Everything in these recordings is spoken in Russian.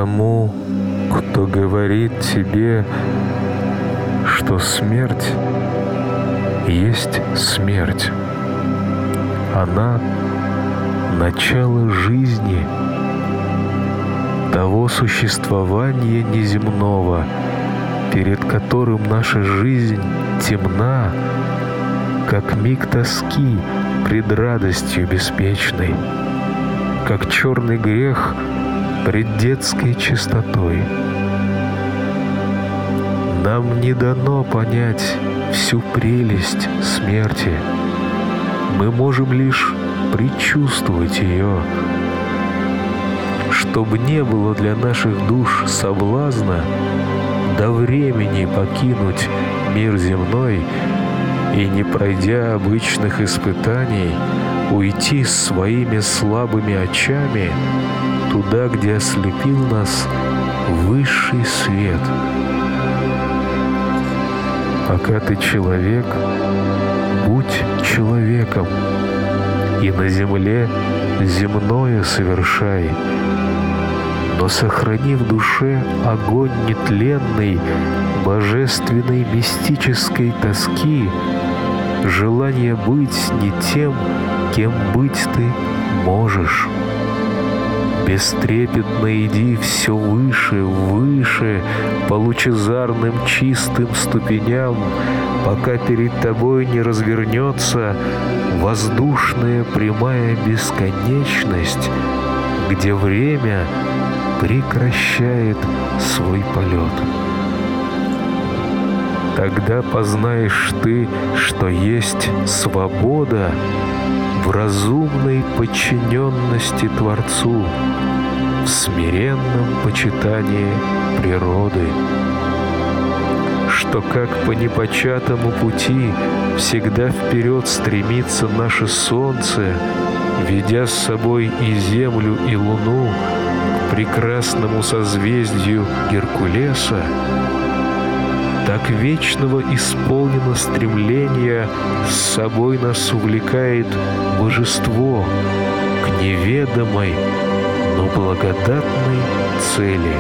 тому, кто говорит тебе, что смерть есть смерть. Она — начало жизни, того существования неземного, перед которым наша жизнь темна, как миг тоски пред радостью беспечной, как черный грех пред детской чистотой. Нам не дано понять всю прелесть смерти. Мы можем лишь предчувствовать ее. Чтобы не было для наших душ соблазна до времени покинуть мир земной и, не пройдя обычных испытаний, уйти своими слабыми очами туда, где ослепил нас высший свет. Пока ты человек, будь человеком, и на земле земное совершай, но сохрани в душе огонь нетленный, божественной мистической тоски, желание быть не тем, кем быть ты можешь. Бестрепетно иди все выше, выше, по лучезарным чистым ступеням, пока перед тобой не развернется воздушная прямая бесконечность, где время прекращает свой полет. Тогда познаешь ты, что есть свобода в разумной подчиненности Творцу, в смиренном почитании природы, что как по непочатому пути всегда вперед стремится наше солнце, ведя с собой и землю, и луну к прекрасному созвездию Геркулеса, так вечного исполнено стремления с собой нас увлекает божество к неведомой, но благодатной цели.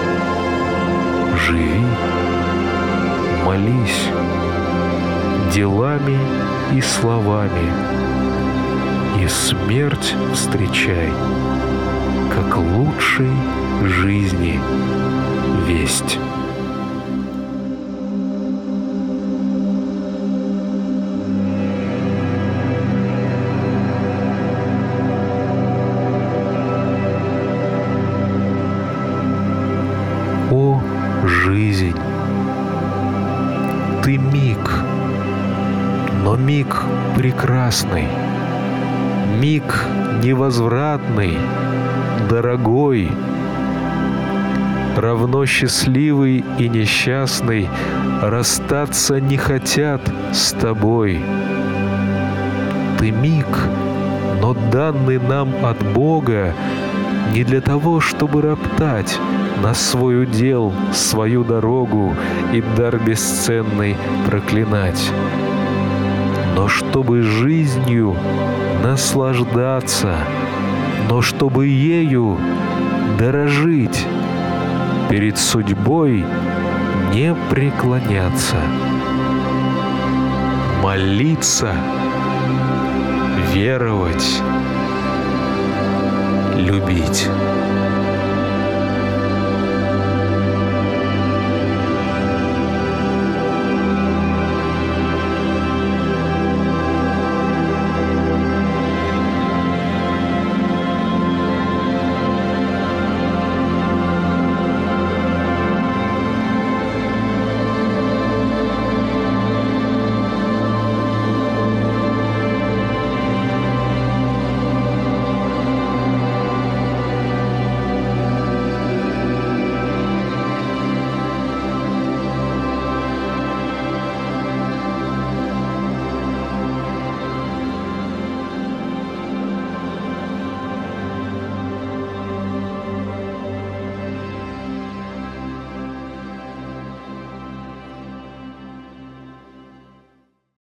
Живи, молись делами и словами, и смерть встречай, как лучшей жизни весть. О, жизнь! Ты миг, но миг прекрасный, миг невозвратный, дорогой, равно счастливый и несчастный расстаться не хотят с тобой. Ты миг, но данный нам от Бога не для того, чтобы роптать на свой удел, свою дорогу и дар бесценный проклинать, но чтобы жизнью наслаждаться, но чтобы ею дорожить, перед судьбой не преклоняться, молиться, веровать, любить.